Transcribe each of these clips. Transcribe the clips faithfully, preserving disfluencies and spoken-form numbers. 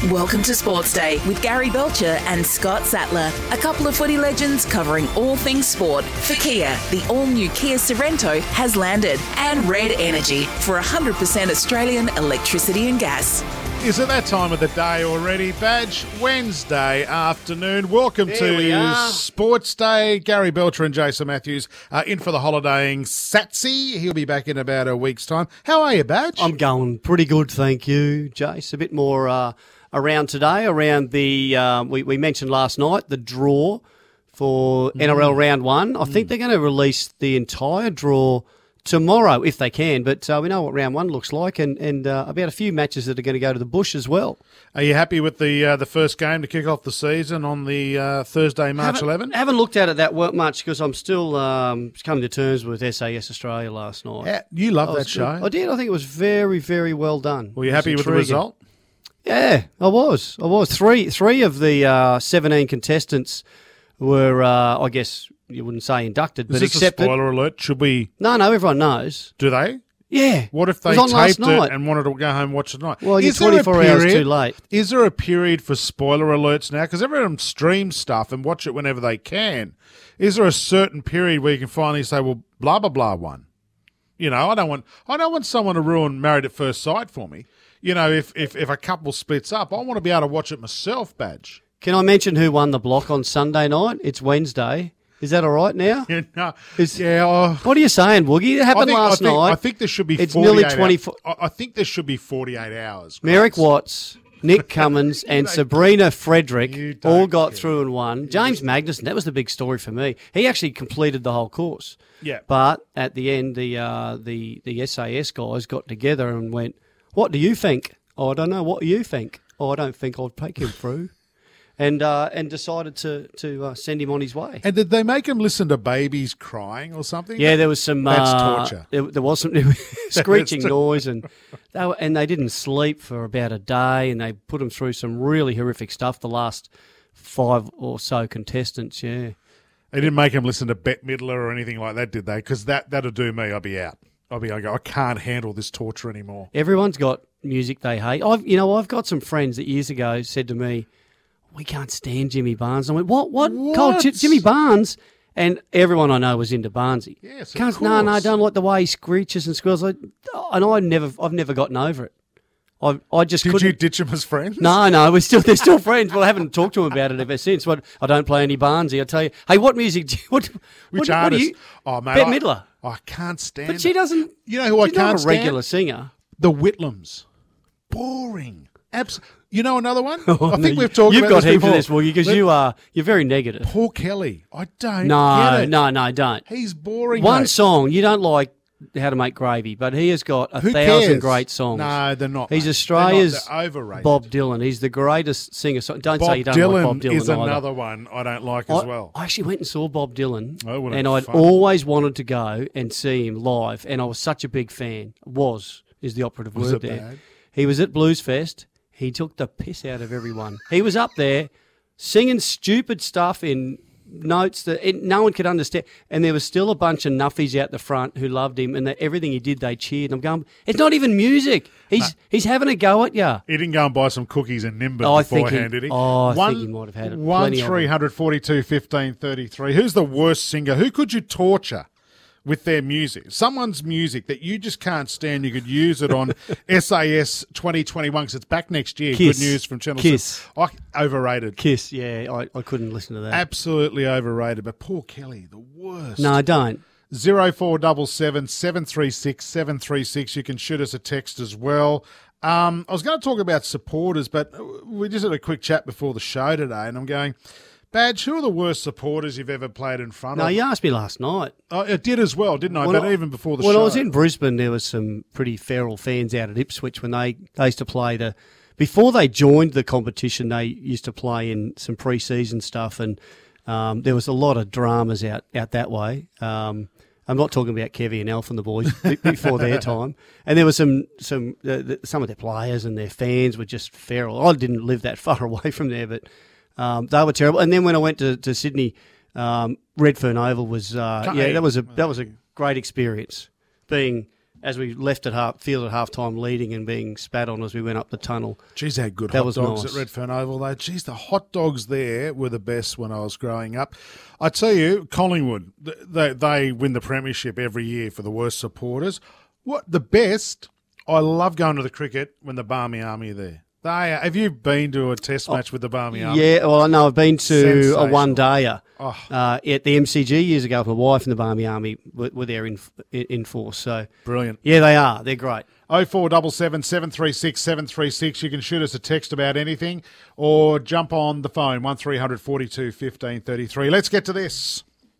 Welcome to Sports Day with Gary Belcher and Scott Sattler, a couple of footy legends covering all things sport. For Kia, the all-new Kia Sorrento has landed, and Red Energy for one hundred percent Australian electricity and gas. Is it that time of the day already, Badge? Wednesday afternoon. Welcome there to we are. Sports Day. Gary Belcher and Jason Matthews are in for the holidaying Satsy. He'll be back in about a week's time. How are you, Badge? I'm going pretty good, thank you, Jace. A bit more uh, around today, around the, uh, we, we mentioned last night, the draw for mm. N R L Round one. I mm. think they're going to release the entire draw tomorrow, if they can, but uh, we know what round one looks like, and, and uh, about a few matches that are going to go to the bush as well. Are you happy with the uh, the first game to kick off the season on the uh, Thursday, March eleventh? I haven't looked at it that much because I'm still um, coming to terms with S A S Australia last night. Yeah, you love that good. show. I did. I think it was very, very well done. Were you happy with the result? Yeah, I was. I was. Three, three of the uh, seventeen contestants were, uh, I guess, you wouldn't say inducted, but Is this accepted. a spoiler alert? Should we? No, no, everyone knows. Do they? Yeah. What if they it was on taped last it night. and wanted to go home and watch it tonight? Well, you're Is there a twenty-four hours period- too late. Is there a period for spoiler alerts now? Because everyone streams stuff and watch it whenever they can. Is there a certain period where you can finally say, well, blah, blah, blah won? You know, I don't want I don't want someone to ruin Married at First Sight for me. You know, if, if, if a couple splits up, I want to be able to watch it myself, Badge. Can I mention who won the block on Sunday night? It's Wednesday. Is that all right now? Yeah, no, Is- yeah. Oh, What are you saying, Woogie? It I happened think, last I think, night. I think there should be It's forty-eight nearly twenty-four. hours. I I think there should be forty-eight hours. Merrick guys. Watts, Nick Cummins, and don't Sabrina You Frederick don't all got care. through and won. James Magnuson, that was the big story for me. He actually completed the whole course. Yeah. But at the end, the uh, the the S A S guys got together and went, "What do you think?" "Oh, I don't know. What do you think?" "Oh, I don't think I'll take him through." And uh, and decided to to uh, send him on his way. And did they make him listen to babies crying or something? Yeah, there was some. That's uh, torture. There, there was some screeching noise, and they were, and they didn't sleep for about a day, and they put them through some really horrific stuff. The last five or so contestants, yeah. They didn't make him listen to Bette Midler or anything like that, did they? Because that that'd do me. I'd be out. I'd be. I go. I can't handle this torture anymore. Everyone's got music they hate. I've, you know, I've got some friends that years ago said to me, "We can't stand Jimmy Barnes." I went, "What? What? What? Cole, J- Jimmy Barnes?" And everyone I know was into Barnesy. Yes, of Can't, no, no, I course. don't like the way he screeches and squeals. Like, and I never, I've never gotten over it. I, I just Did couldn't. you ditch him as friends? No, no, we're still they're still friends. Well, I haven't talked to him about it ever since. But I don't play any Barnesy. I tell you, hey, what music? Do you, what Which what, artist? What do you, Oh, mate. Bette I- Midler. I can't stand. But she it. doesn't. You know who I she's can't not a stand? regular singer. The Whitlams. Boring. Abs- you know another one? I Oh, think no, we've talked You've about got this heaps before. of this, Woogie, because Let- you are you're very negative. Paul Kelly. I don't No, get it. no, no, don't. He's boring. One mate. song you don't like How to Make Gravy, but he has got a Who thousand cares? great songs. No, they're not. He's mate. Australia's They're not. They're overrated. Bob Dylan. He's the greatest singer. So don't Bob say you don't Dylan, like Bob Dylan is either. another one I don't like as I, well. I actually went and saw Bob Dylan, Oh, what a and I'd fun. always wanted to go and see him live, and I was such a big fan. Was is the operative Was word it there. bad? He was at Blues Fest. He took the piss out of everyone. He was up there singing stupid stuff in notes that it, no one could understand, and there was still a bunch of nuffies out the front who loved him, and that everything he did they cheered. And I'm going, it's not even music. He's he's having a go at you. He didn't go and buy some cookies and Nimbin Oh, I think beforehand, he- did he? oh, I one, think he might have had it. One Plenty of three hundred forty-two fifteen thirty-three. Who's the worst singer? Who could you torture with their music? Someone's music that you just can't stand. You could use it on S A S twenty twenty-one because it's back next year. Kiss. Good news from Channel Kiss. six. Oh, overrated. Kiss, yeah, I, I couldn't listen to that. Absolutely overrated. But Paul Kelly, the worst. No, I don't. Zero four double seven seven three six seven three six. You can shoot us a text as well. Um, I was going to talk about supporters, but we just had a quick chat before the show today, and I'm going, Badge, who are the worst supporters you've ever played in front No, of? you asked me last night. Oh, it did as well, didn't I? When but I- even before the when show. I was in Brisbane, there was some pretty feral fans out at Ipswich when they, they used to play the... Before they joined the competition, they used to play in some pre-season stuff, and um, there was a lot of dramas out, out that way. Um, I'm not talking about Kevy and Alf and the boys be- before their time. And there was some some uh, the, some of their players and their fans were just feral. I didn't live that far away from there, but um, they were terrible. And then when I went to, to Sydney, um, Redfern Oval was uh, yeah, that was a that was a great experience. Being as we left at half, field at half time leading and being spat on as we went up the tunnel. Geez, they had good That hot was dogs nice. at Redfern Oval, though. Geez, the hot dogs there were the best when I was growing up. I tell you, Collingwood, th- they, they win the premiership every year for the worst supporters. What the best, I love going to the cricket when the Barmy Army are there. They are, have you been to a test match with the Barmy Army? Yeah, well, I know I've been to a Sensational. one-dayer Oh. uh, at the M C G years ago. My wife and the Barmy Army were, were there in, in force. So Brilliant. yeah, they are. They're great. oh four seven seven, seven three six, seven three six. You can shoot us a text about anything or jump on the phone, one three hundred forty-two fifteen thirty-three. Let's get to this.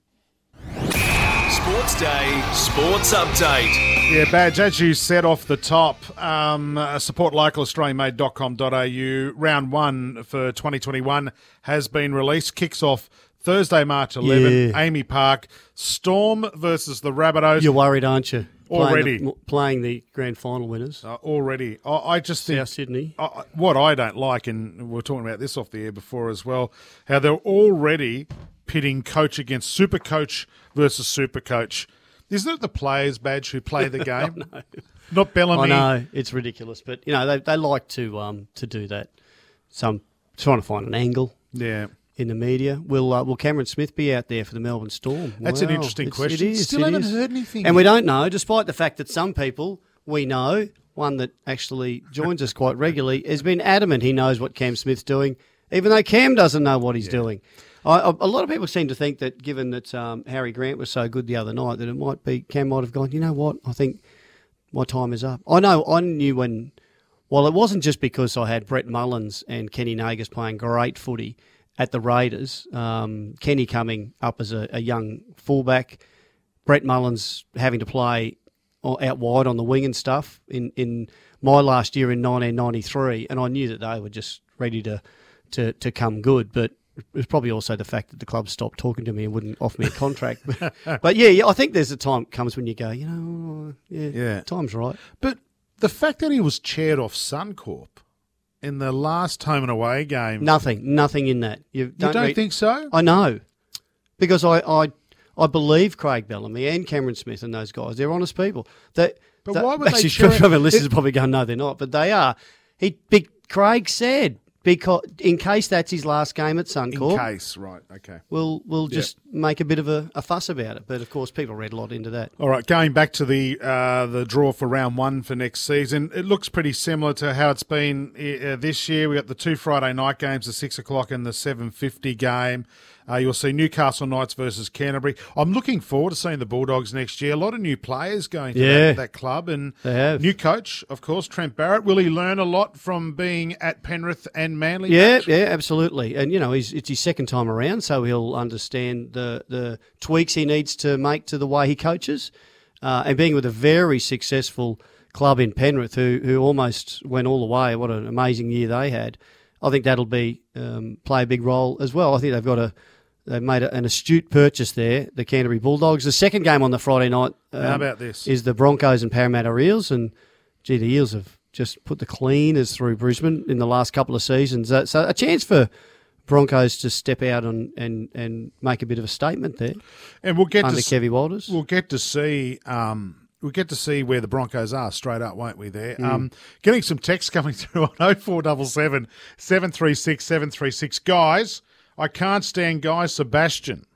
Sports Day, Sports Update. Yeah, Badge, as you said off the top, um, uh, support local australian made dot com dot a u. Round one for twenty twenty-one has been released. Kicks off Thursday, March eleventh, Yeah. Amy Park. Storm versus the Rabbitohs. You're worried, aren't you? Already. Playing the, playing the grand final winners. Uh, already. I, I just think South Sydney. I- what I don't like, and we were talking about this off the air before as well, how they're already pitting coach against super coach versus super coach. Isn't it the players, Badge, who play the game? No. Not Bellamy. I know, it's ridiculous. But, you know, they they like to um to do that. So I'm trying to find an angle Yeah. in the media. Will uh, will Cameron Smith be out there for the Melbourne Storm? That's an Wow. interesting It's- question. It is. Still it haven't is. heard anything. And we don't know, despite the fact that some people we know, one that actually joins us quite regularly, has been adamant he knows what Cam Smith's doing, even though Cam doesn't know what he's doing. I, I- a lot of people seem to think that, given that um, Harry Grant was so good the other night, that it might be Cam might have gone, you know what, I think my time is up. I know, I knew when, well, it wasn't just because I had Brett Mullins and Kenny Nagas playing great footy at the Raiders, um, Kenny coming up as a, a young fullback, Brett Mullins having to play out wide on the wing and stuff in, in my last year in nineteen ninety-three, and I knew that they were just ready to, to, to come good, but it was probably also the fact that the club stopped talking to me and wouldn't offer me a contract. but, but yeah, yeah, I think there's a time comes when you go, you know, yeah, Yeah. time's right. But the fact that he was chaired off Suncorp in the last home and away game, Nothing, nothing in that. You you don't, don't read- think so? I know, because I, I, I believe Craig Bellamy and Cameron Smith and those guys. They're honest people. They, But they- why would they actually, share- some of our listeners are probably going, no, they're not, but they are. He, big Craig said because in case that's his last game at In Suncorp, case, right, okay. we'll we'll just make a bit of a, a fuss about it. But of course, people read a lot into that. All right, going back to the uh, the draw for round one for next season, it looks pretty similar to how it's been uh, this year. We got the two Friday night games, the six o'clock and the seven fifty game. Uh, you'll see Newcastle Knights versus Canterbury. I'm looking forward to seeing the Bulldogs next year. A lot of new players going to Yeah. that, that club, and They have. new coach, of course, Trent Barrett. Will he learn a lot from being at Penrith and Manly? Yeah, Patch? yeah, absolutely. And you know, he's, it's his second time around, so he'll understand the the tweaks he needs to make to the way he coaches. Uh, and being with a very successful club in Penrith, who who almost went all the way. What an amazing year they had! I think that'll be um, play a big role as well. I think they've got a they've made a, an astute purchase there. The Canterbury Bulldogs. The second game on the Friday night. Um, How about this? Is the Broncos and Parramatta Eels, and gee, the Eels have just put the cleaners through Brisbane in the last couple of seasons. Uh, so a chance for Broncos to step out and, and, and make a bit of a statement there And we'll get under to Kevy Walters. We'll get to see. Um, we'll get to see where the Broncos are straight up, won't we? There, Mm. um, getting some text coming through on oh four seven seven, seven three six, seven three six. Guys, I can't stand Guy Sebastian.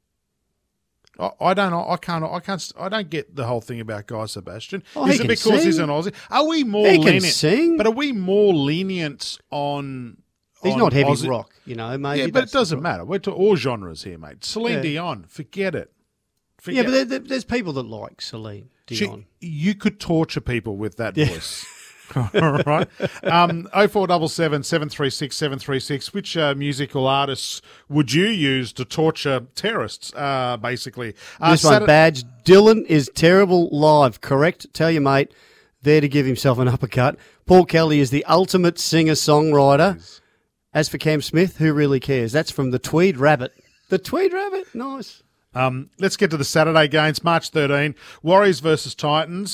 I, I don't. I can't. I can't. I don't get the whole thing about Guy Sebastian. Oh, he Is it can because he's sing. an Aussie? Are we more He can lenient? sing. But are we more lenient on? He's on not heavy Aussie- rock, you know. Maybe Yeah, but it that's the doesn't pro- matter. We're to all genres here, mate. Celine Yeah. Dion, forget it. Yeah, Forget but there, there, there's people that like Celine She- Dion. you could torture people with that voice. All right. Um, oh four seven seven, seven three six, seven three six. Which uh, musical artists would you use to torture terrorists, uh, basically? Uh, This one, Saturday- Badge. Dylan is terrible live, correct? Tell your mate, there to give himself an uppercut. Paul Kelly is the ultimate singer-songwriter. As for Cam Smith, who really cares? That's from the Tweed Rabbit. The Tweed Rabbit? Nice. Um, let's get to the Saturday games. March thirteenth, Warriors versus Titans.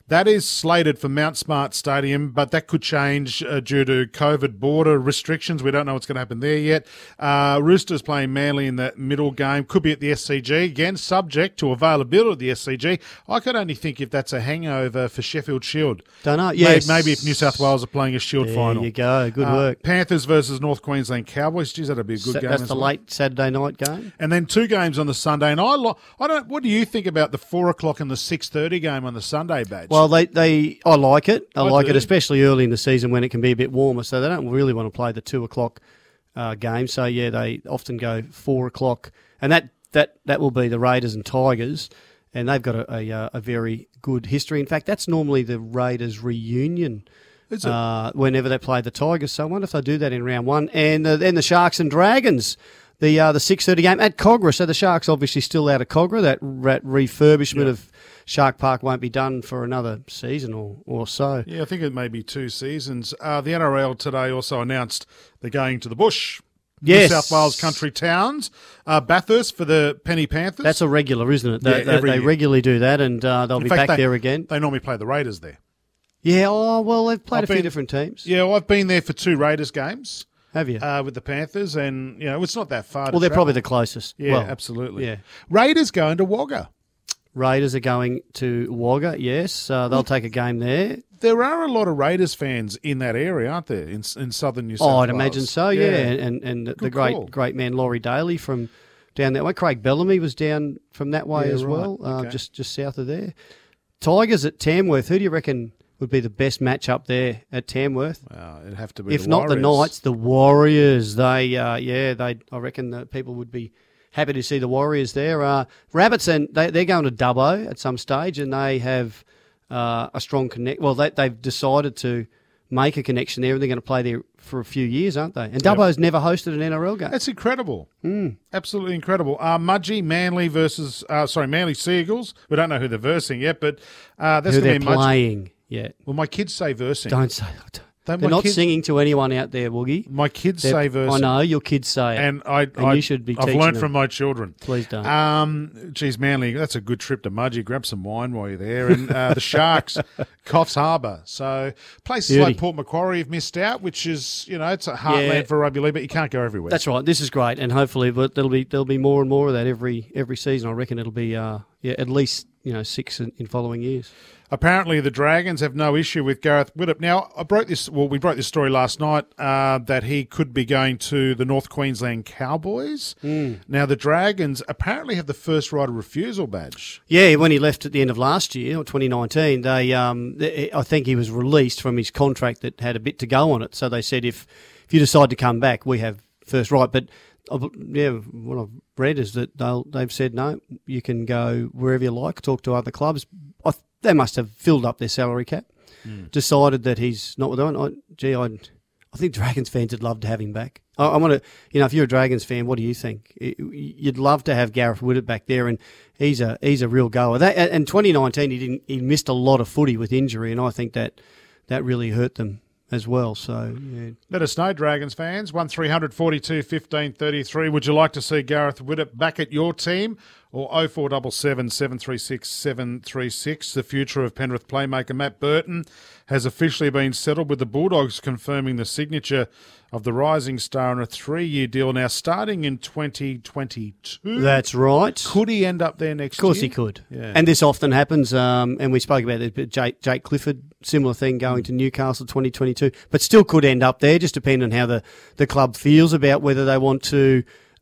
That is slated for Mount Smart Stadium, but that could change uh, due to COVID border restrictions. We don't know what's going to happen there yet. Uh, Roosters playing Manly in that middle game. Could be at the S C G. Again, subject to availability at the S C G. I could only think if that's a hangover for Sheffield Shield. Don't know. Yes. Maybe, maybe if New South Wales are playing a Shield there final. There you go. Good uh, work. Panthers versus North Queensland Cowboys. Geez, that'd be a good Sa- game. That's as the well. late Saturday night game. And then two games on the Sunday. And I, lo- I don't. What do you think about the four o'clock and the six thirty game on the Sunday, Badge? Well, they, they I like it. I, I like do. it, especially early in the season when it can be a bit warmer. So they don't really want to play the two o'clock uh, game. So yeah, they often go four o'clock, and that, that, that will be the Raiders and Tigers, and they've got a, a, uh, a very good history. In fact, that's normally the Raiders reunion. Is it? Uh, whenever they play the Tigers. So I wonder if they do that in round one. And uh, then the Sharks and Dragons, the uh, the six thirty game at Cogra. So the Sharks obviously still out of Cogra. That, that refurbishment Yeah. of Shark Park won't be done for another season or, or so. Yeah, I think it may be two seasons. Uh, the N R L today also announced they're going to the bush. Yes. New South Wales country towns. Uh, Bathurst for the Penny Panthers. That's a regular, isn't it? They, Yeah, they, every they year. regularly do that, and uh, they'll In be fact, back they- there again. They normally play the Raiders there. Yeah, oh, well, they've played I've a few been- different teams. Yeah, well, I've been there for two Raiders games Have you? uh, with the Panthers, and, you know, it's not that far to well, they're travel. probably the closest. Yeah, well, absolutely. Yeah. Raiders going to Wagga. Raiders are going to Wagga, yes. Uh, they'll take a game there. There are a lot of Raiders fans in that area, aren't there, in, in southern New South Oh, Wales? I'd imagine so, yeah. And and the Good great call. great man Laurie Daly from down that way. Craig Bellamy was down from that way Yeah, as right. well, uh, Okay. just just south of there. Tigers at Tamworth. Who do you reckon would be the best match up there at Tamworth? Well, it'd have to be If the not the Warriors. Knights, the Warriors. They, uh, yeah, they. I reckon that people would be happy to see the Warriors there. Uh, Rabbits, and they, they're going to Dubbo at some stage, and they have uh, a strong connect. Well, they, they've decided to make a connection there, and they're going to play there for a few years, aren't they? And Dubbo's never hosted an N R L game. That's incredible. Mm. Absolutely incredible. Uh, Mudgee, Manly versus, uh, sorry, Manly Seagulls. We don't know who they're versing yet, but uh, that's Who going they're to be Mudgee. playing yet? Well, my kids say versing. Don't say. They- They're my not kids- singing to anyone out there, Woogie. My kids They're- say versing. I know your kids say it, And, I, and I, you should be I've teaching learned them. from my children. Please don't. Um, geez, Manly, that's a good trip to Mudgee. Grab some wine while you're there. And uh, the Sharks, Coffs Harbour. So places Beauty. like Port Macquarie have missed out, which is, you know, it's a heartland Yeah. for rugby league, but you can't go everywhere. That's right. This is great, and hopefully, but there'll be there'll be more and more of that every every season. I reckon it'll be uh, yeah at least you know six in, in following years. Apparently, the Dragons have no issue with Gareth Widdop. Now, I broke this. Well, we broke this story last night uh, that he could be going to the North Queensland Cowboys. Mm. Now, the Dragons apparently have the first right of refusal badge. Yeah, when he left at the end of last year, or twenty nineteen, they um, they- I think he was released from his contract that had a bit to go on it. So they said if if you decide to come back, we have first right. But uh, yeah, what I've read is that they'll they've said no, you can go wherever you like, talk to other clubs. I, they must have filled up their salary cap, mm. decided that he's not with them. I, gee, I I think Dragons fans would love to have him back. I, I want to, you know, if you're a Dragons fan, what do you think? You'd love to have Gareth Widdop back there, and he's a he's a real goer. That, and twenty nineteen, he didn't he missed a lot of footy with injury, and I think that that really hurt them as well. So yeah. Let us know, Dragons fans. one three hundred forty-two fifteen thirty-three. Would you like to see Gareth Widdop back at your team? Or oh four seven seven, seven three six, seven three six. The future of Penrith playmaker Matt Burton has officially been settled, with the Bulldogs confirming the signature of the rising star on a three-year deal now starting in twenty twenty-two. That's right. Could he end up there next Of course year? he could. Yeah. And this often happens, um, and we spoke about it, but Jake, Jake Clifford, similar thing, going to Newcastle twenty twenty-two, but still could end up there, just depending on how the, the club feels about whether they want to,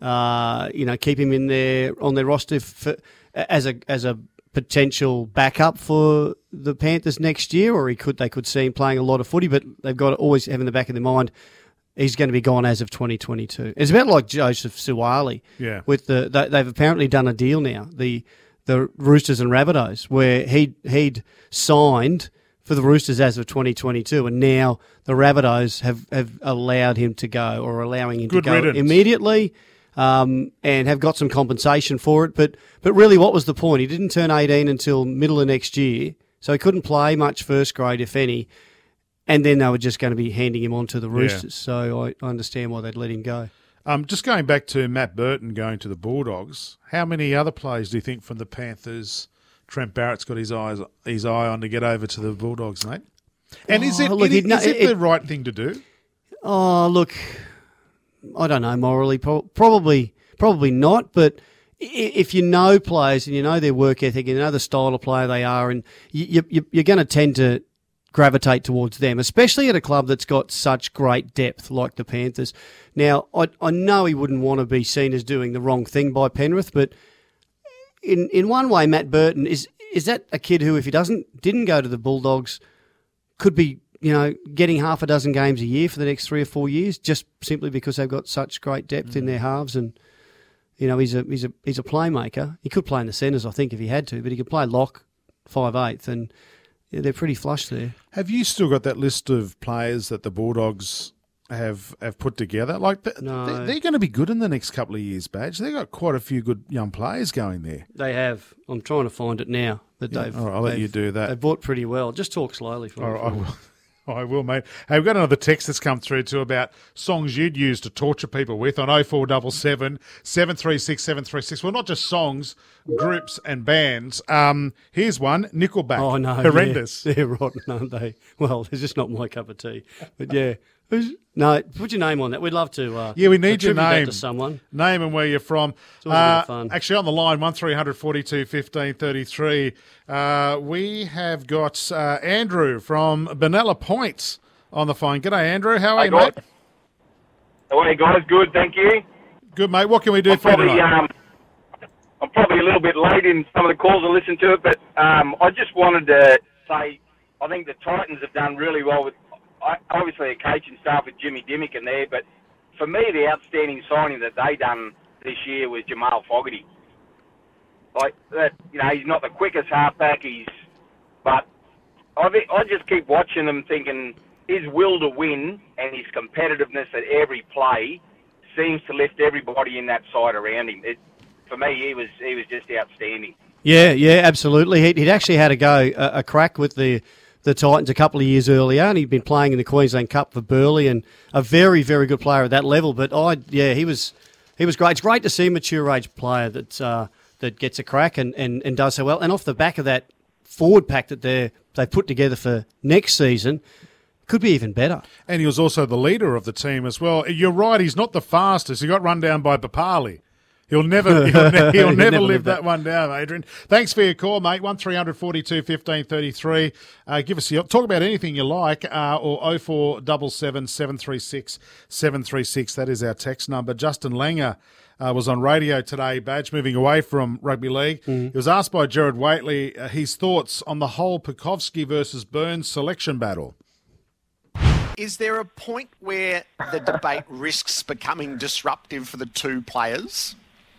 uh, you know, keep him in there on their roster for, as a as a potential backup for the Panthers next year, or he could they could see him playing a lot of footy, but they've got to always have in the back of their mind he's going to be gone as of twenty twenty-two. It's about like Joseph Suwali. Yeah. With the they, they've apparently done a deal now, the the Roosters and Rabbitohs, where he he'd signed for the Roosters as of twenty twenty-two, and now the Rabbitohs have, have allowed him to go, or allowing him Good to go riddance. immediately, um, and have got some compensation for it. But but really, what was the point? He didn't turn eighteen until middle of next year, so he couldn't play much first grade, if any. And then they were just going to be handing him on to the Roosters. So I, I understand why they'd let him go. Um, just going back to Matt Burton going to the Bulldogs, how many other players do you think from the Panthers Trent Barrett's got his eyes his eye on to get over to the Bulldogs, mate. And Oh, is it, look, it, it- no, is it, it- the right thing to do? Oh, look, I don't know morally. Pro- probably, probably not. But i- if you know players and you know their work ethic, and you know the style of player they are, and you, you, you're going to tend to gravitate towards them, especially at a club that's got such great depth like the Panthers. Now, I, I know he wouldn't want to be seen as doing the wrong thing by Penrith, but in in one way, Matt Burton is is that a kid who, if he doesn't didn't go to the Bulldogs, could be, you know, getting half a dozen games a year for the next three or four years, just simply because they've got such great depth mm. in their halves. And you know, he's a he's a he's a playmaker. He could play in the centres, I think, if he had to, but he could play lock, five eighth, and yeah, they're pretty flush there. Have you still got that list of players that the Bulldogs have have put together? Like th- No. they're, they're going to be good in the next couple of years, Badge. They've got quite a few good young players going there. They have. I'm trying to find it now, but Yeah, they've. all right, I'll let they've- you do that. They've bought pretty well. Just talk slowly for All me. right, I will. I will, mate. Hey, we've got another text that's come through too about songs you'd use to torture people with on oh four seven seven, seven three six, seven three six. Well, not just songs, groups and bands. Um, here's one, Nickelback. Oh, no. Horrendous. They're, they're rotten, aren't they? Well, they're just not my cup of tea. But yeah. Who's, no, put your name on that. We'd love to. Uh, Yeah, we need your attribute that name. to someone. Name and where you're from. It's always a bit of fun. Actually, on the line, one three hundred forty-two fifteen thirty-three. Uh, we have got uh, Andrew from Benalla Point on the phone. G'day, Andrew. How are Hey, you, guys. mate? How are you guys? Good, thank you. Good, mate. What can we do I'm for you probably, tonight? um, I'm probably a little bit late in some of the calls and listen to it, but um, I just wanted to say I think the Titans have done really well with, I- obviously, a coaching staff with Jimmy Dimmick in there, but for me, the outstanding signing that they done this year was Jamal Fogarty. Like that, you know, he's not the quickest halfback, he's, but I think, I just keep watching him thinking his will to win and his competitiveness at every play seems to lift everybody in that side around him. It, for me, he was he was just outstanding. Yeah, yeah, absolutely. He'd, he'd actually had a go, a, a crack with the, the Titans a couple of years earlier, and he'd been playing in the Queensland Cup for Burleigh, and a very, very good player at that level. But I, yeah, he was he was great. It's great to see a mature age player that uh, that gets a crack and, and, and does so well. And off the back of that forward pack that they they put together for next season, could be even better. And he was also the leader of the team as well. You're right, he's not the fastest. He got run down by Papali. He'll never he'll, ne- he'll never, never live live that that. one down, Adrian. Thanks for your call, mate. one three hundred forty-two fifteen thirty-three. Uh, give us your, talk about anything you like, uh, or oh four seven seven, seven three six, seven three six. That is our text number. Justin Langer uh, was on radio today, Badge, moving away from rugby league. Mm. He was asked by Gerard Waitley uh, his thoughts on the whole Pukowski versus Burns selection battle. Is there a point where the debate risks becoming disruptive for the two players?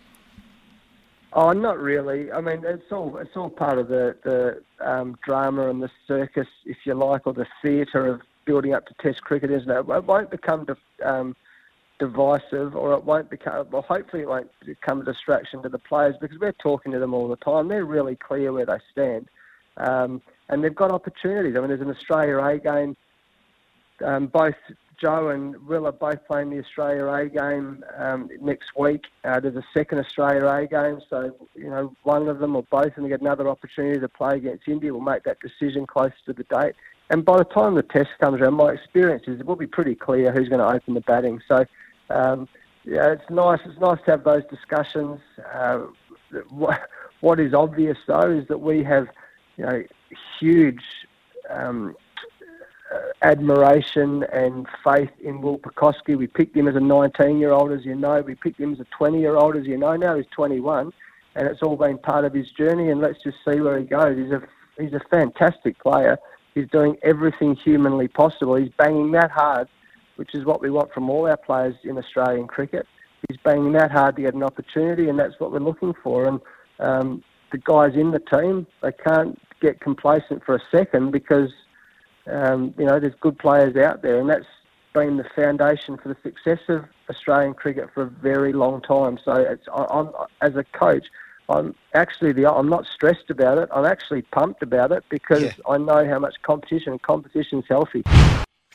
Oh, not really. I mean, it's all it's all part of the the um, drama and the circus, if you like, or the theatre of building up to Test cricket, isn't it? It won't become di- um, divisive, or it won't become. Well, hopefully, it won't become a distraction to the players because we're talking to them all the time. They're really clear where they stand, um, and they've got opportunities. I mean, there's an Australia A game. Um, both Joe and Will are both playing the Australia A game um, next week. Uh, there's a second Australia A game, so you know one of them or both of them get another opportunity to play against India. We'll make that decision close to the date. And by the time the test comes around, my experience is it will be pretty clear who's going to open the batting. So um, yeah, it's nice. It's nice to have those discussions. Uh, what, what is obvious though is that we have you know huge. Um, Uh, admiration and faith in Will Pukowski. We picked him as a nineteen-year-old, as you know. We picked him as a twenty-year-old, as you know. Now he's twenty-one, and it's all been part of his journey, and let's just see where he goes. He's a, he's a fantastic player. He's doing everything humanly possible. He's banging that hard, which is what we want from all our players in Australian cricket. He's banging that hard to get an opportunity, and that's what we're looking for. And um, the guys in the team, they can't get complacent for a second because Um, you know, there's good players out there, and that's been the foundation for the success of Australian cricket for a very long time. So, it's, I, I'm, as a coach, I'm actually the I'm not stressed about it. I'm actually pumped about it because Yeah. I know how much competition and competition's healthy.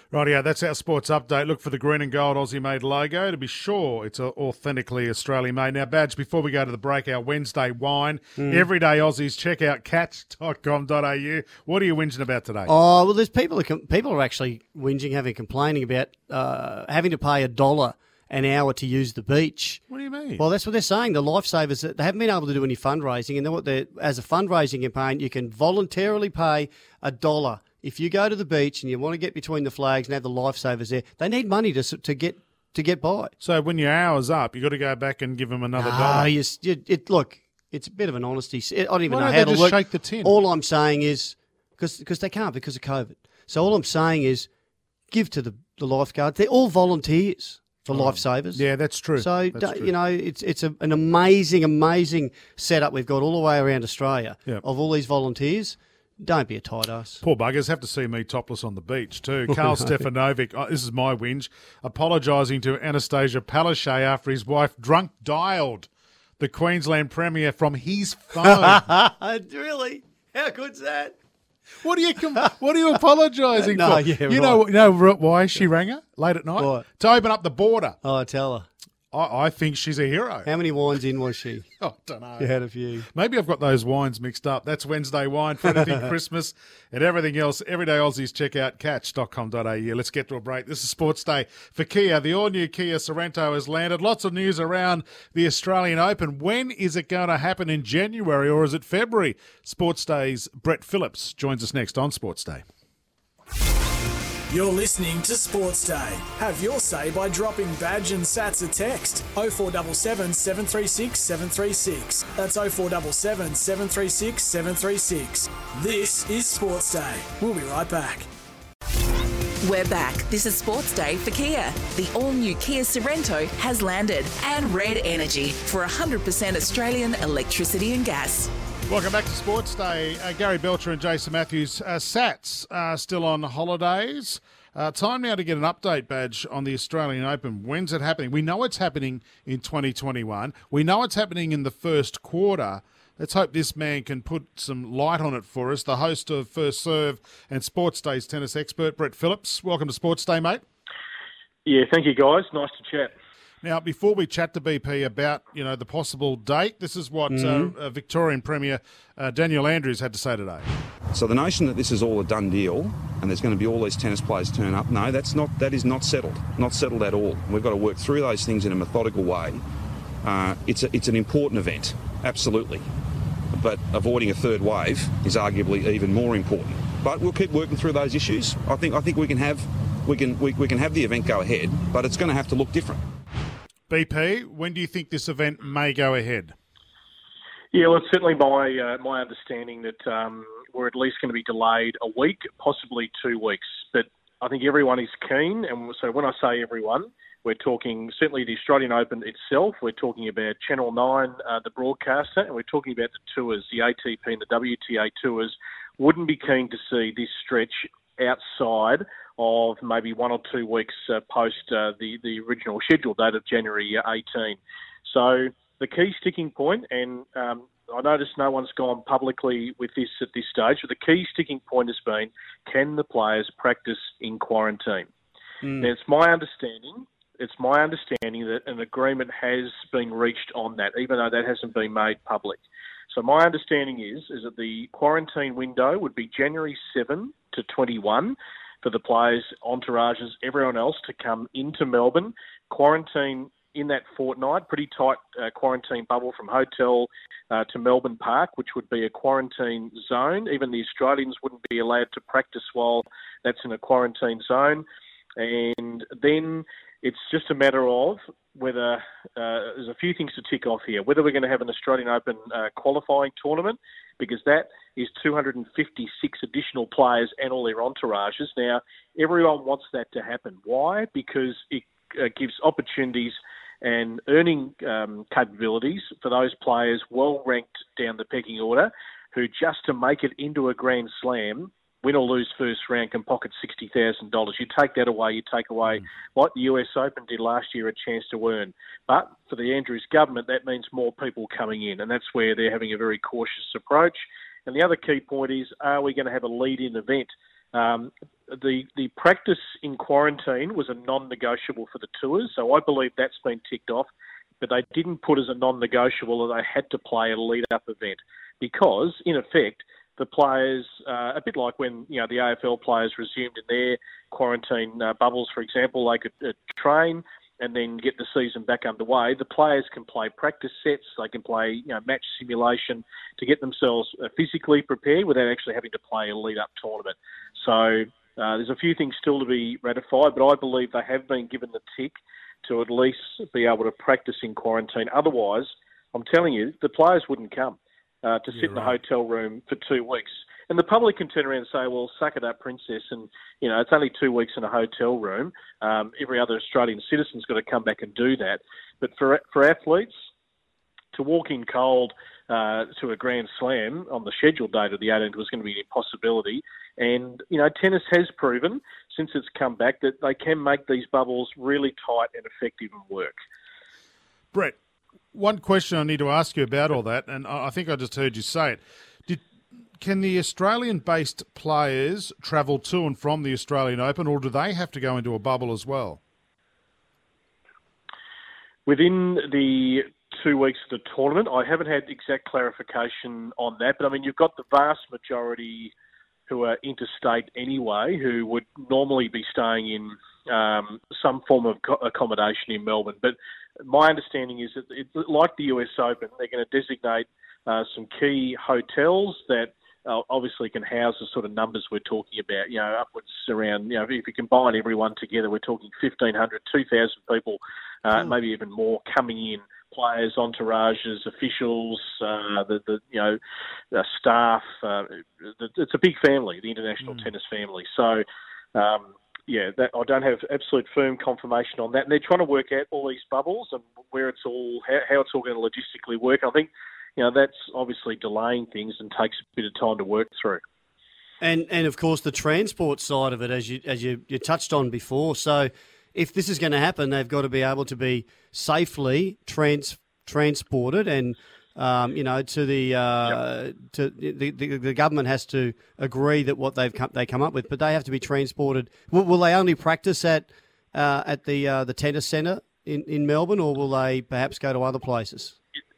Rightio, that's our sports update. Look for the green and gold Aussie-made logo to be sure it's authentically Australian-made. Now, Badge, before we go to the break, our Wednesday wine. Mm. Everyday Aussies, check out catch dot com dot a u. What are you whinging about today? Oh, well, there's people, who, people are actually whinging, having complaining about uh, having to pay a dollar an hour to use the beach. What do you mean? Well, that's what they're saying. The lifesavers, they haven't been able to do any fundraising, and then what they're, as a fundraising campaign, you can voluntarily pay a dollar. If you go to the beach and you want to get between the flags and have the lifesavers there, they need money to to get to get by. So when your hour's up, you got to go back and give them another no, dollar. You, you, it, look, it's a bit of an honesty. I don't even Why know don't how they to just work. shake the tin? All I'm saying is because they can't because of COVID. So all I'm saying is give to the, the lifeguards. They're all volunteers for oh, lifesavers. Yeah, that's true. So that's true. you know, it's it's a, an amazing, amazing setup we've got all the way around Australia yep. of all these volunteers. Don't be a tight ass. Poor buggers have to see me topless on the beach too. Carl Stefanovic, oh, this is my whinge, apologising to Anastasia Palaszczuk after his wife drunk dialed the Queensland Premier from his phone. Really? How good's that? What are you What are you apologising no, for? Yeah, you right. know, you know why she rang her late at night? What? To open up the border. Oh, tell her. I, I think she's a hero. How many wines in was she? I don't know. You had a few. Maybe I've got those wines mixed up. That's Wednesday wine for anything Christmas and everything else. Everyday Aussies, check out catch dot com dot a u. Let's get to a break. This is Sports Day for Kia. The all-new Kia Sorrento has landed. Lots of news around the Australian Open. When is it going to happen, in January or is it February? Sports Day's Brett Phillips joins us next on Sports Day. You're listening to Sports Day. Have your say by dropping Badge and Sats a text. oh four seven seven, seven three six, seven three six. That's oh four seven seven, seven three six, seven three six. This is Sports Day. We'll be right back. We're back. This is Sports Day for Kia. The all-new Kia Sorrento has landed, and Red Energy for one hundred percent Australian electricity and gas. Welcome back to Sports Day. Uh, Gary Belcher and Jason Matthews. Uh, Sats are still on holidays. Uh, time now to get an update, Badge, on the Australian Open. When's it happening? We know it's happening in twenty twenty-one. We know it's happening in the first quarter. Let's hope this man can put some light on it for us. The host of First Serve and Sports Day's tennis expert, Brett Phillips. Welcome to Sports Day, mate. Yeah, thank you, guys. Nice to chat. Now, before we chat to B P about, you know, the possible date, this is what mm-hmm. uh, uh, Victorian Premier uh, Daniel Andrews had to say today. So the notion that this is all a done deal and there's going to be all these tennis players turn up, no, that's not. That is not settled. Not settled at all. We've got to work through those things in a methodical way. Uh, it's a, it's an important event, absolutely. But avoiding a third wave is arguably even more important. But we'll keep working through those issues. I think I think we can have we can we, we can have the event go ahead, but it's going to have to look different. B P, when do you think this event may go ahead? Yeah, well, it's certainly my uh, my understanding that um, we're at least going to be delayed a week, possibly two weeks. But I think everyone is keen, and so when I say everyone, we're talking certainly the Australian Open itself. We're talking about Channel nine, uh, the broadcaster, and we're talking about the tours, the A T P and the W T A tours. Wouldn't be keen to see this stretch outside of maybe one or two weeks uh, post uh, the, the original schedule date of January eighteenth. So the key sticking point, and um, I notice no one's gone publicly with this at this stage, but the key sticking point has been, can the players practice in quarantine? Mm. Now, it's my understanding, it's my understanding that an agreement has been reached on that, even though that hasn't been made public. So my understanding is, is that the quarantine window would be January seventh to twenty-one, for the players, entourages, everyone else to come into Melbourne, quarantine in that fortnight, pretty tight uh, quarantine bubble from hotel uh, to Melbourne Park, which would be a quarantine zone. Even the Australians wouldn't be allowed to practice while that's in a quarantine zone. And then it's just a matter of whether uh, there's a few things to tick off here. Whether we're going to have an Australian Open uh, qualifying tournament, because that is two hundred fifty-six additional players and all their entourages. Now, everyone wants that to happen. Why? Because it uh, gives opportunities and earning um, capabilities for those players well ranked down the pecking order who, just to make it into a Grand Slam, win or lose first round, can pocket sixty thousand dollars. You take that away, you take away, like the U S Open did last year, a chance to earn. But for the Andrews government, that means more people coming in, and that's where they're having a very cautious approach. And the other key point is, are we going to have a lead-in event? Um, the, the practice in quarantine was a non-negotiable for the tours, so I believe that's been ticked off, but they didn't put as a non-negotiable that they had to play a lead-up event because, in effect, the players, uh, a bit like when you know the A F L players resumed in their quarantine uh, bubbles, for example, they could uh, train and then get the season back underway. The players can play practice sets, they can play you know match simulation to get themselves uh, physically prepared without actually having to play a lead-up tournament. So uh, there's a few things still to be ratified, but I believe they have been given the tick to at least be able to practice in quarantine. Otherwise, I'm telling you, the players wouldn't come. Uh, to sit You're in a right. hotel room for two weeks. And the public can turn around and say, well, suck it up, princess, and, you know, it's only two weeks in a hotel room. Um, every other Australian citizen's got to come back and do that. But for for athletes, to walk in cold uh, to a Grand Slam on the scheduled date of the eighteenth was going to be an impossibility. And, you know, tennis has proven, since it's come back, that they can make these bubbles really tight and effective and work. Brett, one question I need to ask you about all that, and I I think I just heard you say it. Did, can the Australian-based players travel to and from the Australian Open, or do they have to go into a bubble as well? Within the two weeks of the tournament, I haven't had exact clarification on that, but I mean, you've got the vast majority who are interstate anyway, who would normally be staying in um, some form of co- accommodation in Melbourne. But my understanding is that, it's like the U S Open, they're going to designate uh, some key hotels that uh, obviously can house the sort of numbers we're talking about, you know, upwards around, you know, if you combine everyone together, we're talking fifteen hundred, two thousand people, uh, mm. maybe even more coming in. Players, entourages, officials, uh, the, the you know, uh, staff. Uh, it's a big family, the international mm. tennis family. So, um, yeah, that, I don't have absolute firm confirmation on that. And they're trying to work out all these bubbles and where it's all, how, how it's all going to logistically work. I think, you know, that's obviously delaying things and takes a bit of time to work through. And and of course the transport side of it, as you as you, you touched on before. So, if this is going to happen, they've got to be able to be safely trans, transported, and um, you know, to the uh, yep. to the, the the government has to agree that what they've come, they come up with, but they have to be transported. Will, will they only practice at uh, at the uh, the tennis centre in, in Melbourne, or will they perhaps go to other places?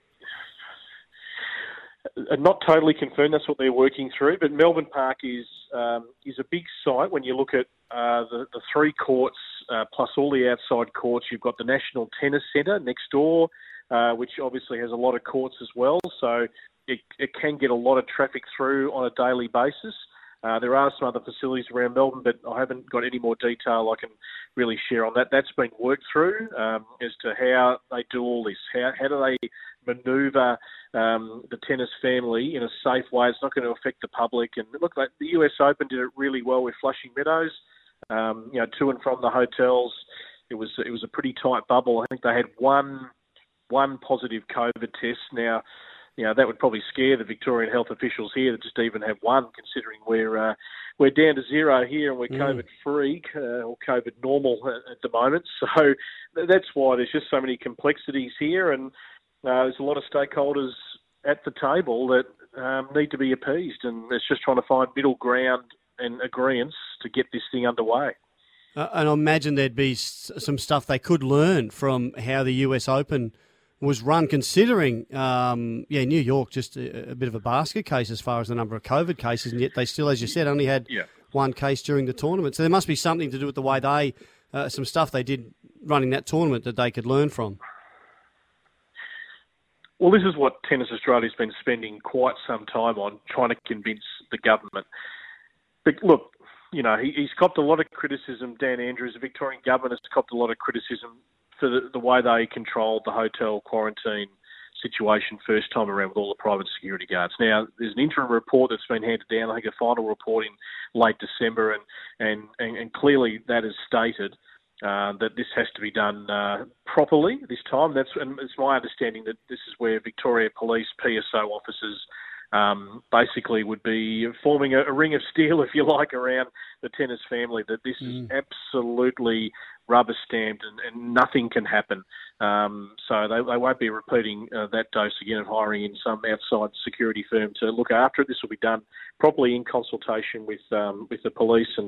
Not totally confirmed. That's what they're working through. But Melbourne Park is um, is a big site. When you look at uh, the the three courts uh, plus all the outside courts, you've got the National Tennis Centre next door, uh, which obviously has a lot of courts as well. So it it can get a lot of traffic through on a daily basis. Uh, there are some other facilities around Melbourne, but I haven't got any more detail I can really share on that. That's been worked through um, as to how they do all this. How how do they manoeuvre um, the tennis family in a safe way? It's not going to affect the public. And look, like the U S Open did it really well with Flushing Meadows. Um, you know, to and from the hotels, it was it was a pretty tight bubble. I think they had one one positive COVID test. Now, you know, that would probably scare the Victorian health officials here to just even have one, considering we're uh, we're down to zero here and we're mm. COVID free uh, or COVID normal at, at the moment. So that's why there's just so many complexities here, and uh, there's a lot of stakeholders at the table that um, need to be appeased, and it's just trying to find middle ground and agreements to get this thing underway. Uh, and I imagine there'd be s- some stuff they could learn from how the U S Open was run, considering, um, yeah, New York, just a, a bit of a basket case as far as the number of COVID cases, and yet they still, as you said, only had yeah. one case during the tournament. So there must be something to do with the way they, uh, some stuff they did running that tournament that they could learn from. Well, this is what Tennis Australia's been spending quite some time on, trying to convince the government. But look, you know, he, he's copped a lot of criticism, Dan Andrews. The Victorian government has copped a lot of criticism for the, the way they controlled the hotel quarantine situation first time around with all the private security guards. Now, there's an interim report that's been handed down, I think a final report in late December, and, and, and, and clearly that is stated uh, that this has to be done uh, properly this time. That's and it's my understanding that this is where Victoria Police P S O officers Um, basically would be forming a, a ring of steel, if you like, around the tennis family, that this mm. is absolutely rubber stamped and, and nothing can happen. Um, so they, they won't be repeating uh, that dose again and hiring in some outside security firm to look after it. This will be done properly in consultation with um, with the police and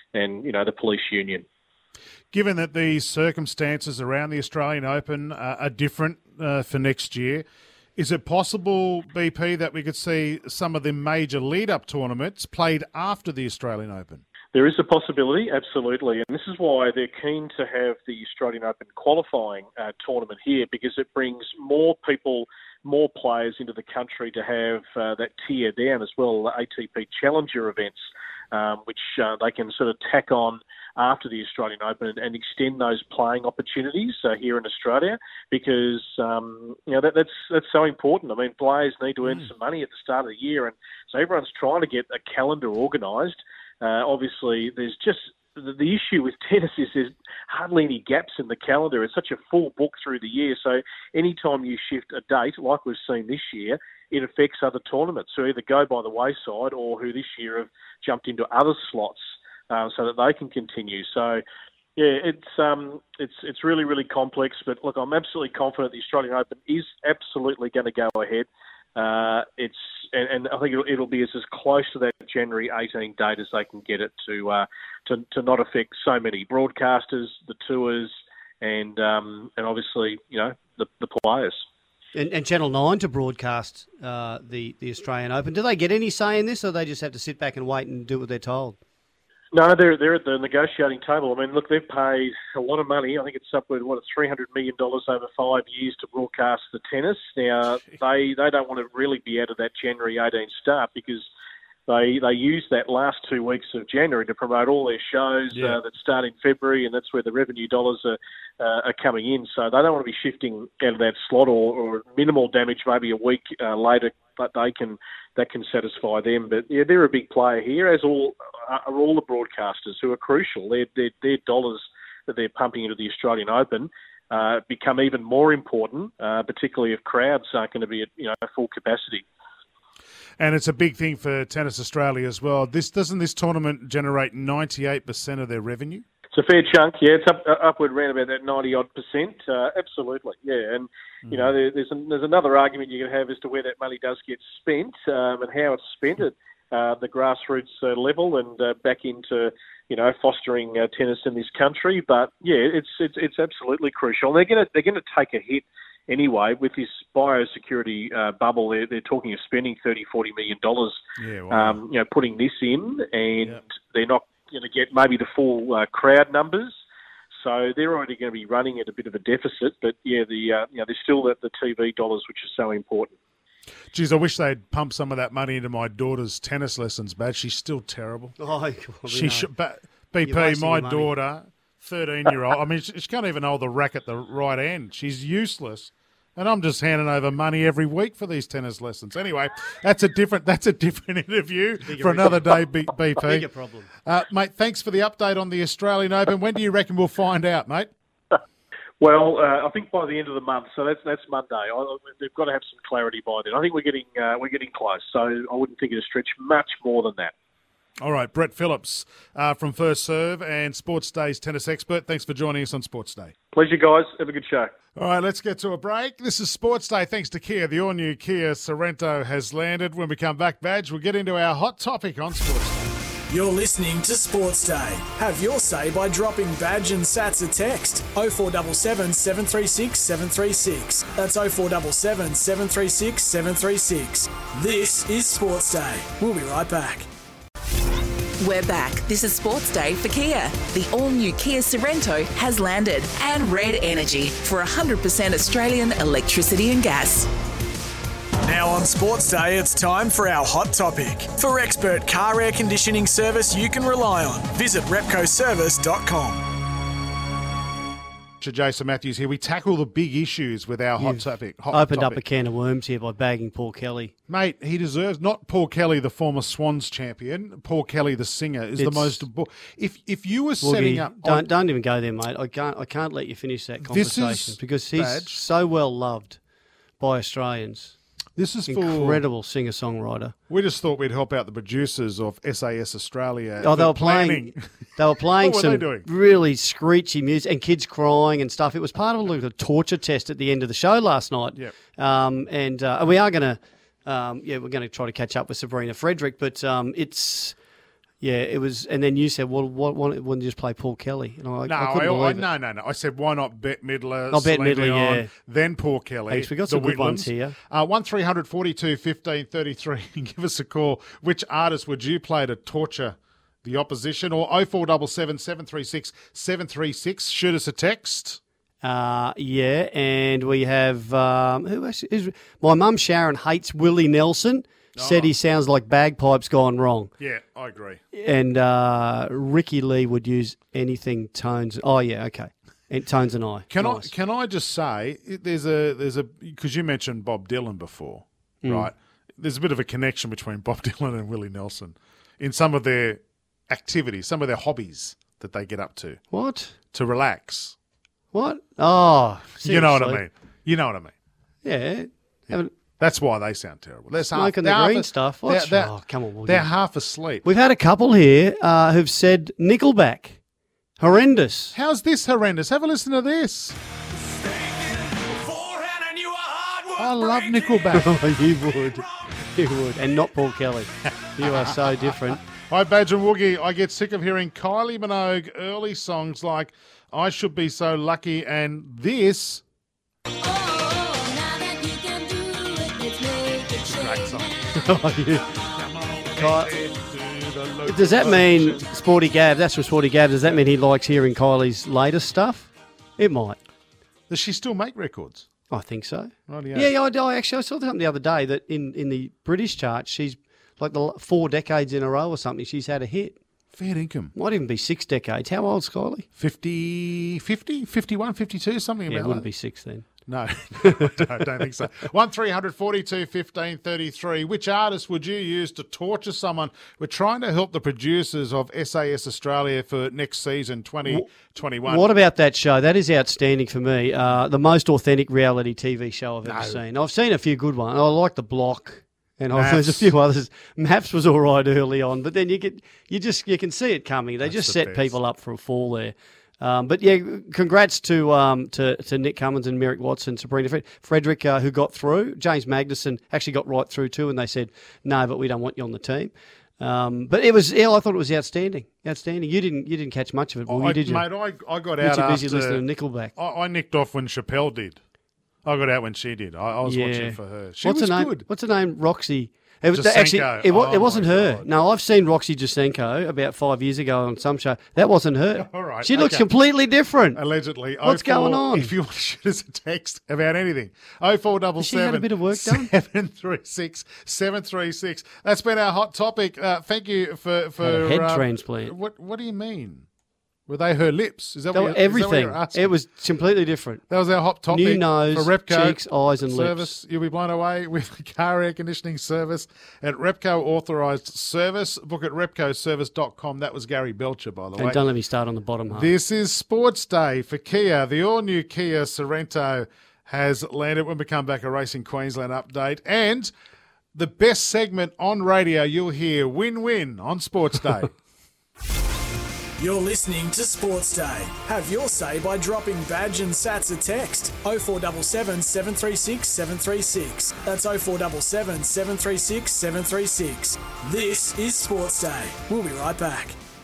and you know the police union. Given that the circumstances around the Australian Open uh, are different uh, for next year, is it possible, B P, that we could see some of the major lead-up tournaments played after the Australian Open? There is a possibility, absolutely, and this is why they're keen to have the Australian Open qualifying uh, tournament here, because it brings more people, more players into the country to have uh, that tier down as well, the A T P Challenger events, um, which uh, they can sort of tack on after the Australian Open and, and extend those playing opportunities uh, here in Australia, because um, you know that, that's that's so important. I mean, players need to earn mm. some money at the start of the year, and so everyone's trying to get a calendar organised. Uh, obviously, there's just the, the issue with tennis is there's hardly any gaps in the calendar. It's such a full book through the year, so anytime you shift a date, like we've seen this year, it affects other tournaments who either go by the wayside or who this year have jumped into other slots. Uh, so that they can continue. So, yeah, it's um, it's it's really, really complex. But look, I'm absolutely confident the Australian Open is absolutely going to go ahead. Uh, it's and, and I think it'll, it'll be as, as close to that January eighteenth date as they can get it to uh, to to not affect so many broadcasters, the tours, and um, and obviously you know the the players. And, and Channel nine to broadcast uh, the the Australian Open. Do they get any say in this, or they just have to sit back and wait and do what they're told? No, they're they're at the negotiating table. I mean, look, they've paid a lot of money. I think it's upward what three hundred million dollars over five years to broadcast the tennis. Now they they don't want to really be out of that January eighteenth start, because they they use that last two weeks of January to promote all their shows yeah. uh, that start in February, and that's where the revenue dollars are uh, are coming in. So they don't want to be shifting out of that slot, or, or minimal damage maybe a week uh, later, but they can that can satisfy them. But yeah, they're a big player here, as all are all the broadcasters who are crucial. Their their, their dollars that they're pumping into the Australian Open uh, become even more important, uh, particularly if crowds aren't going to be at you know full capacity. And it's a big thing for Tennis Australia as well. This doesn't this tournament generate ninety-eight percent of their revenue? It's a fair chunk, yeah. It's up upward around about that ninety odd percent. Uh, absolutely, yeah. And you know, there, there's an, there's another argument you can have as to where that money does get spent um, and how it's spent at uh, the grassroots uh, level and uh, back into you know fostering uh, tennis in this country. But yeah, it's it's it's absolutely crucial. And they're gonna they're gonna take a hit anyway with this biosecurity uh, bubble. They're they're talking of spending thirty, forty million dollars. Yeah, wow. um, you know, putting this in, and yeah. they're not going to get maybe the full uh, crowd numbers, so they're already going to be running at a bit of a deficit. But yeah, the uh, you know there's still the, the T V dollars, which is so important. Geez, I wish they'd pump some of that money into my daughter's tennis lessons, but she's still terrible. Oh, well, she should. But B P, my daughter, thirteen-year-old. I mean, she, she can't even hold the racket the right end. She's useless. And I'm just handing over money every week for these tennis lessons. Anyway, that's a different that's a different interview Bigger for another day, B P. Bigger problem. Uh, mate, thanks for the update on the Australian Open. When do you reckon we'll find out, mate? Well, uh, I think by the end of the month, so that's that's Monday. I, they've got to have some clarity by then. I think we're getting uh, we're getting close, so I wouldn't think it'll stretch much more than that. All right, Brett Phillips uh, from First Serve and Sports Day's tennis expert. Thanks for joining us on Sports Day. Pleasure, guys. Have a good show. All right, let's get to a break. This is Sports Day thanks to Kia. The all-new Kia Sorrento has landed. When we come back, Badge, we'll get into our hot topic on Sports Day. You're listening to Sports Day. Have your say by dropping Badge and Sats a text. oh four seven seven, seven three six, seven three six. That's oh four seven seven, seven three six, seven three six. This is Sports Day. We'll be right back. We're back. This is Sports Day for Kia. The all-new Kia Sorrento has landed, and Red Energy for one hundred percent Australian electricity and gas. Now on Sports Day, it's time for our hot topic. For expert car air conditioning service you can rely on, visit repco service dot com. Jason Matthews here. We tackle the big issues with our hot You've topic. Hot opened topic. up a can of worms here by bagging Paul Kelly. Mate, he deserves, not Paul Kelly, the former Swans champion. Paul Kelly, the singer, is It's- the most. If if you were setting Woogie, up, don't on- don't even go there, mate. I can't I can't let you finish that This is conversation because he's Badge. so well loved by Australians. this is for Incredible singer songwriter. We just thought we'd help out the producers of S A S Australia. Oh, they for were playing. planning. They were playing What were some they doing? really screechy music and kids crying and stuff. It was part of like a torture test at the end of the show last night. Yep. Um, and uh, we are going to, um, yeah, we're going to try to catch up with Sabrina Frederick, but um, it's, Yeah, it was, and then you said, "Well, why why wouldn't you just play Paul Kelly?" And I, No, I I, couldn't I, believe it. no, no, no. I said, why not Bette Midler, Oh, Bette Celine Midler, Dion, yeah. then Paul Kelly. Thanks, we got the some good ones Whitlams. here. Uh, one three hundred forty-two fifteen thirty-three. Give us a call. Which artist would you play to torture the opposition? Or oh four seven seven, seven three six, seven three six. Shoot us a text. Uh, yeah, and we have um, who else is my mum Sharon hates Willie Nelson. Said Oh. he sounds like bagpipes gone wrong. Yeah, I agree. And uh, Ricky Lee would use anything Tones. Oh yeah, okay. And Tones and I. Can Nice. I can I just say there's a there's a because you mentioned Bob Dylan before, Mm. right? There's a bit of a connection between Bob Dylan and Willie Nelson in some of their activities, some of their hobbies that they get up to What? to relax. What? Oh, You know what I seriously? mean? You know what I mean? Yeah. Haven't- That's why they sound terrible. They're half, Smoking they're the half green a- stuff. They're, What's- they're, oh, come on, William. they're half asleep. We've had a couple here uh, who've said Nickelback. Horrendous. How's this horrendous? Have a listen to this. I love Nickelback. Oh, you would. You would. And not Paul Kelly. You are so different. Hi, Badge and Woogie. I get sick of hearing Kylie Minogue early songs like I Should Be So Lucky and this. Great song. Does that mean Sporty Gav? That's from Sporty Gav. Does that mean he likes hearing Kylie's latest stuff? It might. Does she still make records? I think so. Rightio. Yeah, yeah. I, I actually I saw something the other day that in, in the British chart, she's like the four decades in a row or something. She's had a hit. Fair income. Might even be six decades. How old's Kylie? fifty, fifty, fifty-one, fifty-two, something Yeah, about it wouldn't that. be six then. No, I don't, I don't think so. one three hundred forty-two fifteen thirty-three. Which artist would you use to torture someone? We're trying to help the producers of S A S Australia for next season, twenty twenty-one. What about that show? That is outstanding for me. Uh, the most authentic reality T V show I've ever No. seen. I've seen a few good ones. I like The Block, and I've, there's a Maps. few others. Maps was all right early on, but then you get you just you can see it coming. They That's just the set best. people up for a fall there. Um, but yeah, congrats to um, to, to Nick Cummins and Merrick Watson, Sabrina Fred- Frederick, uh, who got through. James Magnuson actually got right through too, and they said no, but we don't want you on the team. Um, but it was, yeah, I thought it was outstanding, outstanding. You didn't, you didn't catch much of it, Will, I, did you? Mate, I, I got You're out too busy after... listening to Nickelback. I, I nicked off when Chappelle did. I got out when she did. I, I was Yeah. watching for her. She What's was her name? good. What's her name? Roxy. It was Jacenko. actually it, wa- Oh, it wasn't my her. God. No, I've seen Roxy Jacenko about five years ago on some show. That wasn't her. All right, She looks okay. completely different. Allegedly. What's oh four going on? If you want to shoot us a text about anything, oh four seven Has she had a bit of work done? seven three six, seven three six. That's been our hot topic. Uh, thank you for... for Had a head uh, transplant. What What do you mean? Were they her lips? Is that That what was you- is that what everything. you're asking? It was completely different. That was our hot topic. New nose, for Repco cheeks, eyes and service. lips. You'll be blown away with car air conditioning service at Repco authorised service. Book at repco service dot com. That was Gary Belcher, by the way. And don't let me start on the bottom half. This is Sports Day for Kia. The all-new Kia Sorrento has landed. When we come back, a Racing Queensland update. And the best segment on radio you'll hear, Win-Win, on Sports Day. You're listening to Sports Day. Have your say by dropping Badge and Sats a text. oh four seven seven, seven three six, seven three six. That's oh four seven seven, seven three six, seven three six. This is Sports Day. We'll be right back.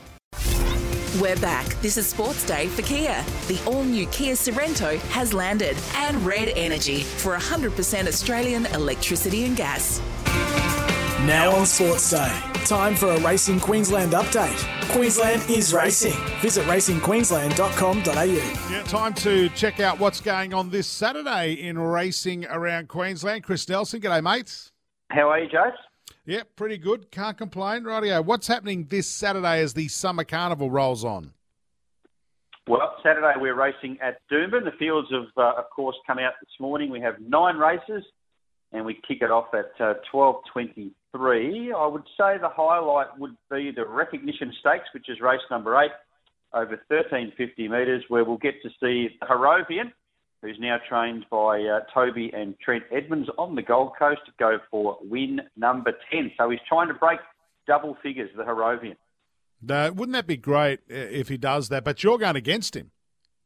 We're back. This is Sports Day for Kia. The all-new Kia Sorrento has landed, and Red Energy for one hundred percent Australian electricity and gas. Now on Sports Day, time for a Racing Queensland update. Queensland is racing. Visit racing queensland dot com dot a u. Yeah, time to check out what's going on this Saturday in racing around Queensland. Chris Nelson, g'day, mates. How are you, Jase? Yeah, pretty good. Can't complain. Rightio. What's happening this Saturday as the Summer Carnival rolls on? Well, Saturday we're racing at Doomben. The fields have, uh, of course, come out this morning. We have nine races, and we kick it off at uh, twelve twenty-three. I would say the highlight would be the Recognition Stakes, which is race number eight, over thirteen fifty metres, where we'll get to see the Harrovian, who's now trained by uh, Toby and Trent Edmonds on the Gold Coast, to go for win number ten. So he's trying to break double figures, the Harrovian. Uh, wouldn't that be great uh, if he does that? But you're going against him.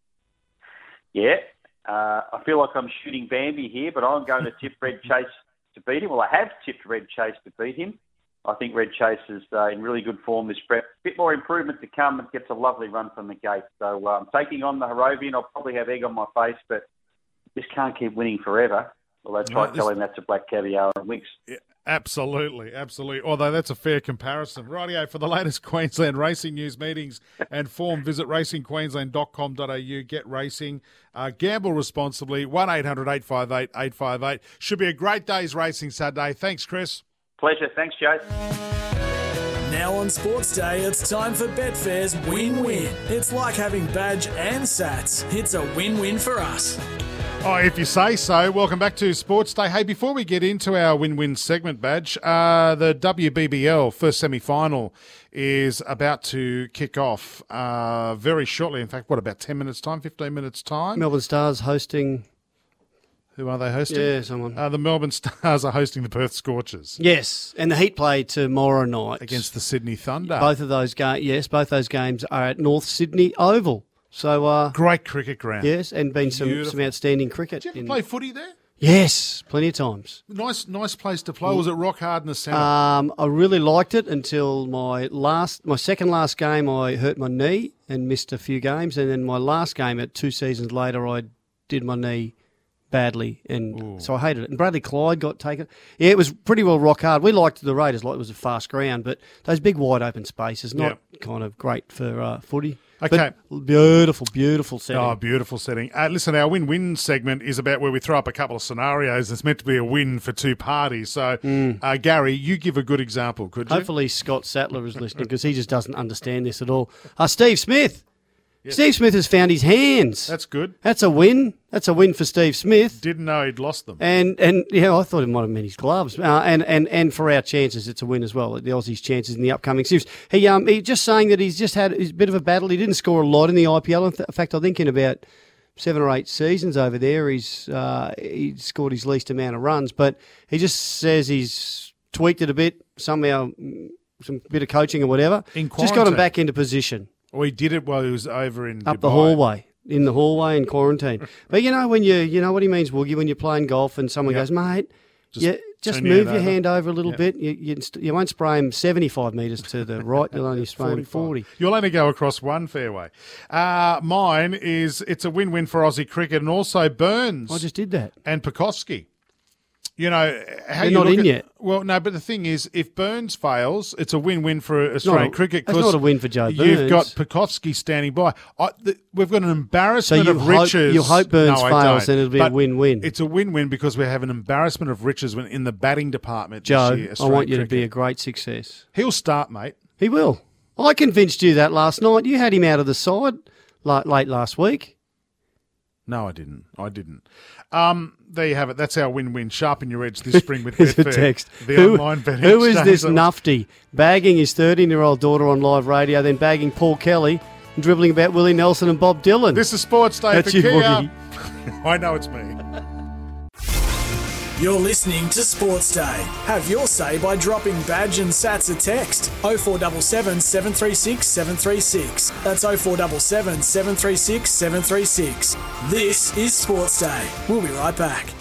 Yeah, uh, I feel like I'm shooting Bambi here, but I'm going to tip Red Chase to beat him. Well, I have tipped Red Chase to beat him. I think Red Chase is uh, in really good form this prep. Bit more improvement to come and gets a lovely run from the gate. So I'm um, taking on the Harrovian. I'll probably have egg on my face, but just can't keep winning forever. Although try No, telling that's a black caviar and winks. Yeah, absolutely, absolutely. Although that's a fair comparison. Rightio, for the latest Queensland racing news, meetings and form, visit racing queensland dot com dot a u. Get racing. Uh, gamble responsibly. one eight hundred eight five eight eight five eight. Should be a great day's racing Saturday. Thanks, Chris. Pleasure. Thanks, Jase. Now on Sports Day, it's time for Betfair's Win-Win. It's like having badge and sats. It's a win-win for us. Oh, if you say so. Welcome back to Sports Day. Hey, before we get into our win-win segment, Badge, uh, the W B B L first semi-final is about to kick off uh, very shortly. In fact, what, about ten minutes' time, fifteen minutes' time? Melbourne Stars hosting... Who are they hosting? Yeah, someone. Uh, the Melbourne Stars are hosting the Perth Scorchers. Yes, and the Heat play tomorrow night. Against the Sydney Thunder. Both of those games, yes, both those games are at North Sydney Oval. So uh, great cricket ground. Yes, and been some, some outstanding cricket. Did you ever in, play footy there? Yes, plenty of times. Nice, nice place to play. Was it rock hard in the centre? Um, I really liked it until my last, my second last game. I hurt my knee and missed a few games, and then my last game, at two seasons later, I did my knee badly, and Ooh. so I hated it. And Bradley Clyde got taken. Yeah, it was pretty well rock hard. We liked the Raiders, like it was a fast ground, but those big wide open spaces, not yep. kind of great for uh, footy. Okay. But beautiful, beautiful setting. Oh, beautiful setting. Uh, listen, our win-win segment is about where we throw up a couple of scenarios. It's meant to be a win for two parties. So, mm. uh, Gary, you give a good example, could you? Hopefully Scott Sattler is listening, because he just doesn't understand this at all. Uh, Steve Smith. Yes. Steve Smith has found his hands. That's good. That's a win. That's a win for Steve Smith. Didn't know he'd lost them. And, and yeah, I thought it might have meant his gloves. Uh, and, and, and for our chances, it's a win as well. The Aussies' chances in the upcoming series. He um he just saying that he's just had a bit of a battle. He didn't score a lot in the I P L. In fact, I think in about seven or eight seasons over there, he's uh, he scored his least amount of runs. But he just says he's tweaked it a bit, somehow, some bit of coaching or whatever. In just got him back into position. Well, he did it while he was over in Up Dubai. the hallway, in the hallway in quarantine. But you know when you you know what he means, Woogie, when you're playing golf and someone yep. goes, mate, just, you, just move your, your hand over a little yep. bit. You, you you won't spray him seventy-five metres to the right. You'll only spray him forty. You'll only go across one fairway. Uh, mine is it's a win-win for Aussie cricket and also Burns. I just did that. And Pekoski. You know, how They're you not look in at, yet. Well, no, but the thing is, if Burns fails, it's a win-win for Australian not a, cricket. It's not a win for Joe Burns. You've got Pekoski standing by. I, the, we've got an embarrassment so you of hope, riches. You hope Burns no, fails, then it'll be but a win-win. It's a win-win because we have an embarrassment of riches when, in the batting department Joe, this year. I want you cricket. to be a great success. He'll start, mate. He will. I convinced you that last night. You had him out of the side late, late last week. No, I didn't. I didn't. Um, there you have it. That's our win-win. Sharpen your edge this spring with Betfair. a text. The who, online betting Who is this exchange. nufty bagging his thirteen-year-old daughter on live radio, then bagging Paul Kelly and dribbling about Willie Nelson and Bob Dylan? This is Sports Day That's for you, Kia. Woogie. I know it's me. You're listening to Sports Day. Have your say by dropping badge and sats a text. oh four seven seven, seven three six, seven three six. That's oh four seven seven, seven three six, seven three six. This is Sports Day. We'll be right back.